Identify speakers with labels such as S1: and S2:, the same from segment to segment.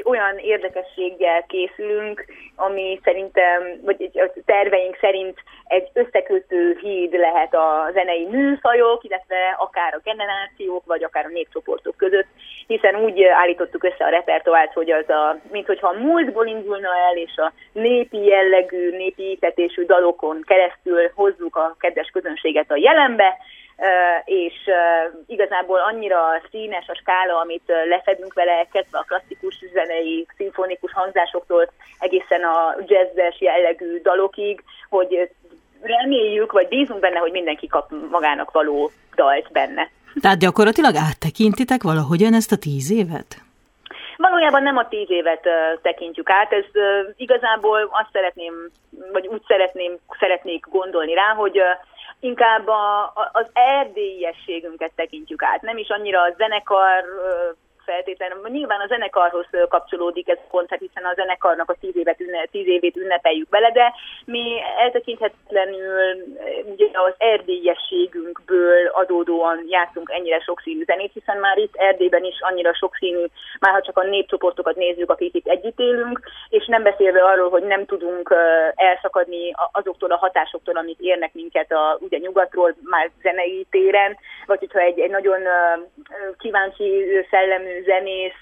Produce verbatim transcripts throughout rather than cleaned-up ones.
S1: olyan érdekességgel készülünk, ami szerintem, vagy a terveink szerint egy összekötő híd lehet a zenei műfajok, illetve akár a generációk, vagy akár a népcsoportok között, hiszen úgy állítottuk össze a repertoárt, hogy az a, minthogyha a múltból indulna el, és a népi jellegű, népi ítetésű dalokon keresztül hozzuk a kedves közönséget a jelenbe, és igazából annyira színes a skála, amit lefedünk vele, kezdve a klasszikus zenei, szimfonikus hangzásoktól egészen a jazzes jellegű dalokig, hogy reméljük, vagy bízunk benne, hogy mindenki kap magának való dalt benne.
S2: Tehát gyakorlatilag áttekintitek valahogyan ezt a tíz évet?
S1: Valójában nem a tíz évet uh, tekintjük át, ez uh, igazából azt szeretném, vagy úgy szeretném, szeretnék gondolni rá, hogy uh, inkább a, a, az erdélyességünket tekintjük át, nem is annyira a zenekar uh, feltétlenül. Nyilván a zenekarhoz kapcsolódik ez a koncert, hiszen a zenekarnak a tíz, évet ünne, tíz évét ünnepeljük bele, de mi eltekinthetetlenül ugye az erdélyességünkből adódóan játszunk ennyire sokszínű zenét, hiszen már itt Erdélyben is annyira sokszínű, már ha csak a népcsoportokat nézzük, akik itt együtt élünk, és nem beszélve arról, hogy nem tudunk elszakadni azoktól a hatásoktól, amik érnek minket a, ugye nyugatról, már zenei téren, vagy hogyha egy, egy nagyon kíváncsi szellemű zenész,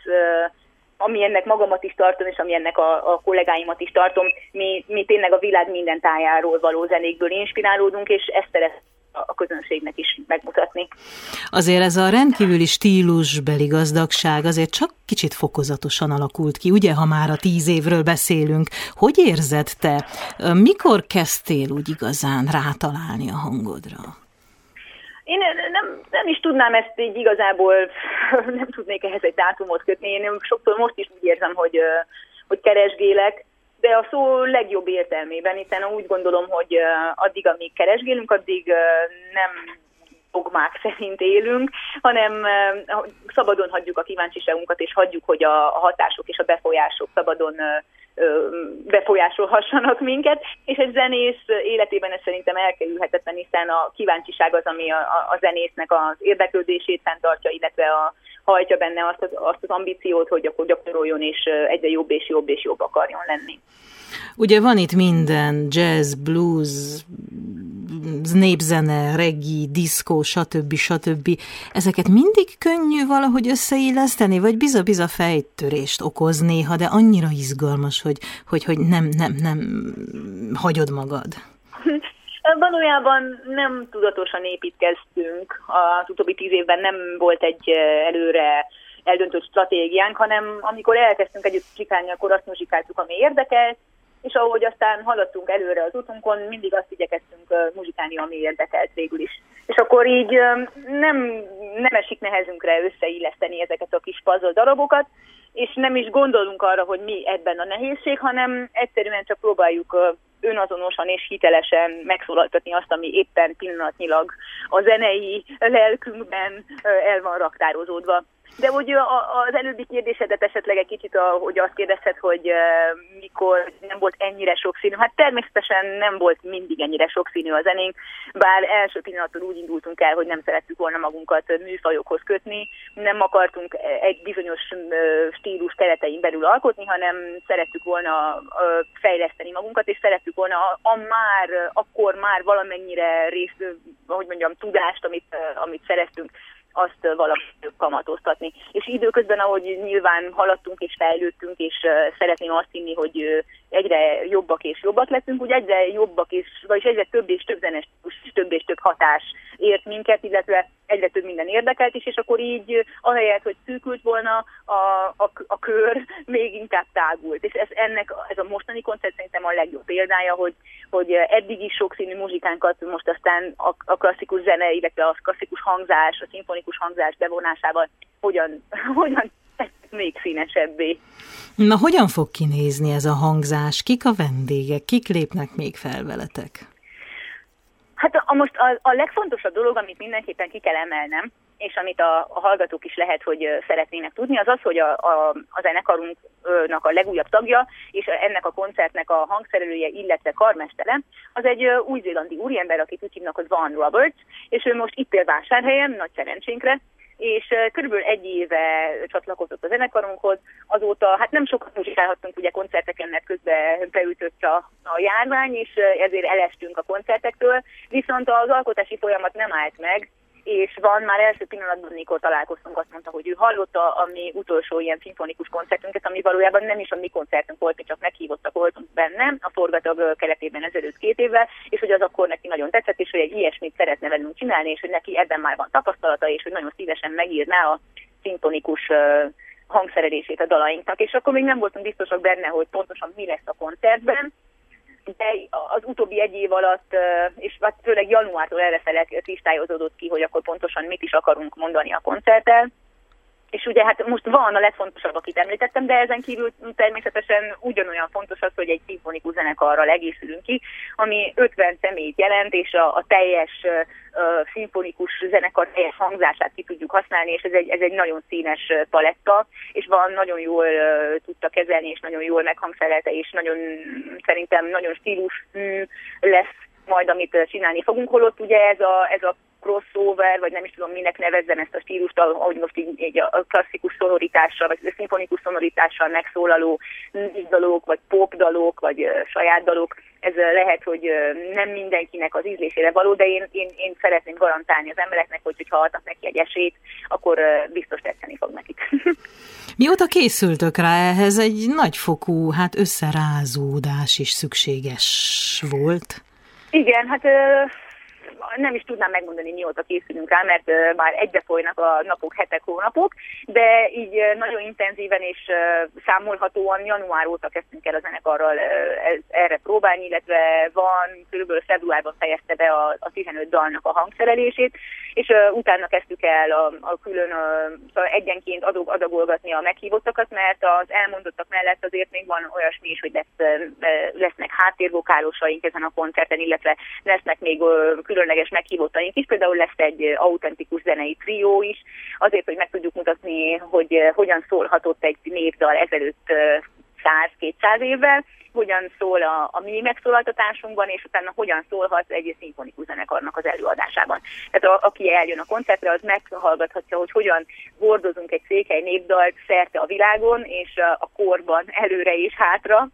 S1: ami ennek magamat is tartom, és ami ennek a, a kollégáimat is tartom, mi, mi tényleg a világ minden tájáról való zenékből inspirálódunk, és ezt szeretném a közönségnek is megmutatni.
S2: Azért ez a rendkívüli stílusbeli gazdagság azért csak kicsit fokozatosan alakult ki, ugye, ha már a tíz évről beszélünk. Hogy érzed te? Mikor kezdtél úgy igazán rátalálni a hangodra?
S1: Én nem, nem is tudnám ezt így igazából, nem tudnék ehhez egy dátumot kötni. Én sokszor most is úgy érzem, hogy, hogy keresgélek, de a szó legjobb értelmében, hiszen úgy gondolom, hogy addig, amíg keresgélünk, addig nem dogmák szerint élünk, hanem szabadon hagyjuk a kíváncsiságunkat, és hagyjuk, hogy a hatások és a befolyások szabadon befolyásolhassanak minket, és egy zenész életében ez szerintem elkerülhetetlen, hiszen a kíváncsiság az, ami a, a zenésznek az érdeklődését fenntartja, illetve a, hajtja benne azt az, azt az ambíciót, hogy akkor gyakoroljon, és egyre jobb és jobb és jobb akarjon lenni.
S2: Ugye van itt minden, jazz, blues, népzene, reggae, diszkó, stb. stb. Ezeket mindig könnyű valahogy összeilleszteni, vagy biza-biza fejtörést okoz néha, de annyira izgalmas, hogy, hogy, hogy nem, nem, nem hagyod magad.
S1: Valójában nem tudatosan építkeztünk. Az utóbbi tíz évben nem volt egy előre eldöntött stratégiánk, hanem amikor elkezdtünk együtt muzsikálni, akkor azt muzsikáltuk, ami érdekelt, és ahogy aztán haladtunk előre az utunkon, mindig azt igyekeztünk muzsikálni, ami érdekelt végül is. És akkor így nem, nem esik nehezünkre összeilleszteni ezeket a kis puzzle darabokat, és nem is gondolunk arra, hogy mi ebben a nehézség, hanem egyszerűen csak próbáljuk önazonosan és hitelesen megszólaltatni azt, ami éppen pillanatnyilag a zenei lelkünkben el van raktározódva. De hogy az előbbi kérdésedet esetleg egy kicsit, hogy azt kérdezted, hogy mikor nem volt ennyire sokszínű. Hát természetesen nem volt mindig ennyire sokszínű a zenénk, bár első pillanattól úgy indultunk el, hogy nem szerettük volna magunkat műfajokhoz kötni, nem akartunk egy bizonyos stílus keretein belül alkotni, hanem szerettük volna fejleszteni magunkat, és szerettük volna a, a már, akkor már valamennyire részt, hogy mondjam, tudást, amit, amit szereztünk, azt valamit kamatoztatni. És időközben, ahogy nyilván haladtunk és fejlődtünk, és uh, szeretném azt hinni, hogy uh, egyre jobbak és jobbak lettünk, úgy egyre jobbak és, vagyis egyre több és több zenes, több és több hatás ért minket, illetve egyre több minden érdekelt is, és akkor így uh, ahelyett, hogy szűkült volna a, a, a kör, még inkább tágult. És ez, ennek, ez a mostani koncert szerintem a legjobb példája, hogy, hogy eddig is sokszínű muzsikánkat most aztán a, a klasszikus zene, illetve a klasszikus hangzás, a szimfonikus hangzás bevonásával hogyan, hogyan még színesebbé.
S2: Na, hogyan fog kinézni ez a hangzás? Kik a vendégek? Kik lépnek még fel veletek?
S1: Hát a, most a, a legfontosabb dolog, amit mindenképpen ki kell emelnem, és amit a, a hallgatók is lehet, hogy szeretnének tudni, az az, hogy a, a, a zenekarunknak a legújabb tagja, és ennek a koncertnek a hangszerelője, illetve karmestere, az egy új-zélandi úriember, akit úgy hívnak, hogy Van Roberts, és ő most itt él Vásárhelyen, nagy szerencsénkre, és körülbelül egy éve csatlakozott a zenekarunkhoz, azóta hát nem sokat muzsikálhattunk ugye koncerteken, mert közben beütött a, a járvány, és ezért elestünk a koncertektől, viszont az alkotási folyamat nem állt meg, és van már első pillanatban, mikor találkoztunk, azt mondta, hogy ő hallotta a mi utolsó ilyen szimfonikus koncertünket, ami valójában nem is a mi koncertünk volt, mi csak meghívottak voltunk benne, a Forgatag keretében ezelőtt két évvel, és hogy az akkor neki nagyon tetszett, és hogy egy ilyesmit szeretne velünk csinálni, és hogy neki ebben már van tapasztalata, és hogy nagyon szívesen megírná a szimfonikus hangszerelését a dalainknak, és akkor még nem voltunk biztosak benne, hogy pontosan mi lesz a koncertben, de az utóbbi egy év alatt, és főleg januártól errefele kristályozódott ki, hogy akkor pontosan mit is akarunk mondani a koncerttel. És ugye hát most van a legfontosabb, akit említettem, de ezen kívül természetesen ugyanolyan fontos az, hogy egy szimfonikus zenekarral egészülünk ki, ami ötven személyt jelent, és a, a teljes uh, szimfonikus zenekar teljes hangzását ki tudjuk használni, és ez egy, ez egy nagyon színes paletta, és van nagyon jól uh, tudta kezelni, és nagyon jól meghangszerelte, és nagyon, szerintem nagyon stílusű lesz majd, amit csinálni fogunk, holott ugye ez a, ez a crossover, vagy nem is tudom, minek nevezzem ezt a stílust, ahogy most így, így a klasszikus szonoritással, vagy a szimfonikus szonoritással megszólaló dalok, vagy popdalok, vagy uh, saját dalok. Ez uh, lehet, hogy uh, nem mindenkinek az ízlésére való, de én, én, én szeretném garantálni az embereknek, hogy ha adnak neki egy esélyt, akkor uh, biztos tetszeni fog nekik.
S2: Mióta készültök rá, ehhez egy nagyfokú hát összerázódás is szükséges volt?
S1: Igen, hát... Uh, nem is tudnám megmondani, mióta készülünk rá, mert uh, már egybe folynak a napok, hetek, hónapok, de így uh, nagyon intenzíven és uh, számolhatóan január óta kezdtünk el a zenekarral uh, ez, erre próbálni, illetve van, körülbelül februárban fejezte be a, a tizenöt dalnak a hangszerelését, és uh, utána kezdtük el a, a külön uh, egyenként adog, adagolgatni a meghívottakat, mert az elmondottak mellett azért még van olyasmi is, hogy lesz, uh, lesznek háttérvokálosaink ezen a koncerten, illetve lesznek még uh, különleges meghívottaink is, például lesz egy autentikus zenei trió is, azért, hogy meg tudjuk mutatni, hogy hogyan szólhatott egy népdal ezelőtt száz-kétszáz évvel, hogyan szól a, a mi megszólaltatásunkban, és utána hogyan szólhat egy szimfonikus zenekarnak az előadásában. Tehát a, aki eljön a koncertre, az meghallgathatja, hogy hogyan hordozunk egy székely népdalt szerte a világon, és a korban előre és hátra,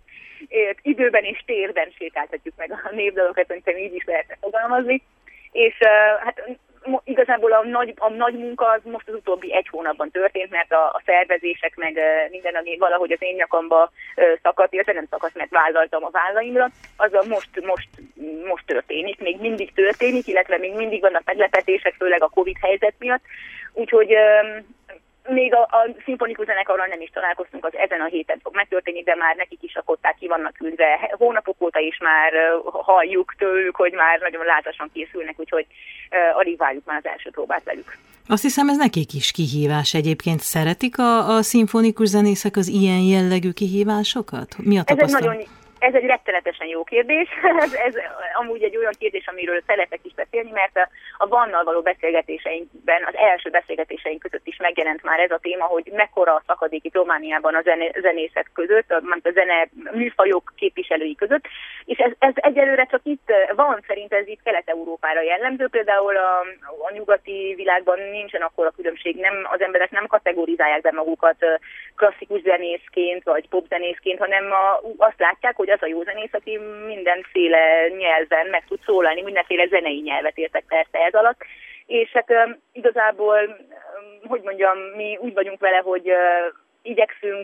S1: időben és térben sétáltatjuk meg a népdalokat, szerintem így is lehetne fogalmazni. És uh, hát igazából a nagy, a nagy munka az most az utóbbi egy hónapban történt, mert a, a szervezések meg uh, minden, ami valahogy az én nyakamba uh, szakadt, illetve nem szakadt, mert vállaltam a vállaimra, az a most, most, most történik, még mindig történik, illetve még mindig vannak meglepetések, főleg a Covid helyzet miatt. Úgyhogy uh, még a, a szimfonikus zenekarral nem is találkoztunk, az ezen a héten fog megtörténni, de már nekik is a kották ki vannak küldve. Hónapok óta is már uh, halljuk tőlük, hogy már nagyon lázasan készülnek, úgyhogy uh, alig várjuk már az első próbát velük.
S2: Azt hiszem, ez nekik is kihívás egyébként. Szeretik a, a szimfonikus zenészek az ilyen jellegű kihívásokat? Mi a tapasztalat?
S1: Ez egy rettenetesen jó kérdés. ez, ez amúgy egy olyan kérdés, amiről szeretek is beszélni, mert a, a Vannal való beszélgetéseinkben, az első beszélgetéseink között is megjelent már ez a téma, hogy mekkora a szakadék itt Romániában a zené, zenészek között, a, a zene műfajok képviselői között, és ez, ez egyelőre csak itt van, szerint ez itt Kelet-Európára jellemző, például a, a nyugati világban nincsen akkora különbség, nem, az emberek nem kategorizálják be magukat klasszikus zenészként vagy popzenészként, hanem a, azt látják, hogy az a jó zenész, aki mindenféle nyelven meg tud szólalni, mindenféle zenei nyelvet értek persze ez alatt, és hát um, igazából, um, hogy mondjam, mi úgy vagyunk vele, hogy uh, igyekszünk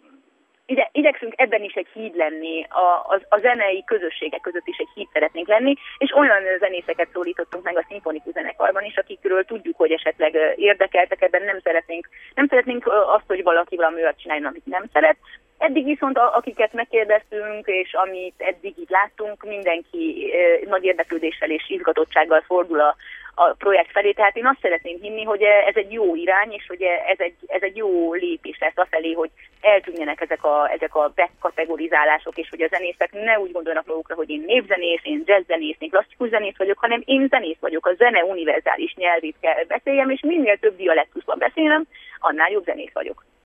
S1: Ide, igyekszünk ebben is egy híd lenni, a, a, a zenei közösségek között is egy híd szeretnénk lenni, és olyan zenészeket szólítottunk meg a szimfonikus zenekarban is, akikről tudjuk, hogy esetleg érdekeltek, ebben nem szeretnénk, nem szeretnénk azt, hogy valaki valami olyat csináljon, amit nem szeret. Eddig viszont akiket megkérdeztünk, és amit eddig így láttunk, mindenki eh, nagy érdeklődéssel és izgatottsággal fordul a, a projekt felé. Tehát én azt szeretném hinni, hogy ez egy jó irány, és hogy ez egy, ez egy jó lépés lesz afelé, hogy eltűnjenek ezek a, ezek a bekategorizálások, és hogy a zenészek ne úgy gondolnak magukra, hogy én népzenész, én jazzzenész, én klasszikus zenész vagyok, hanem én zenész vagyok, a zene univerzális nyelvét kell beszéljem, és minél több dialektusban beszélem, annál jobb zenész vagyok.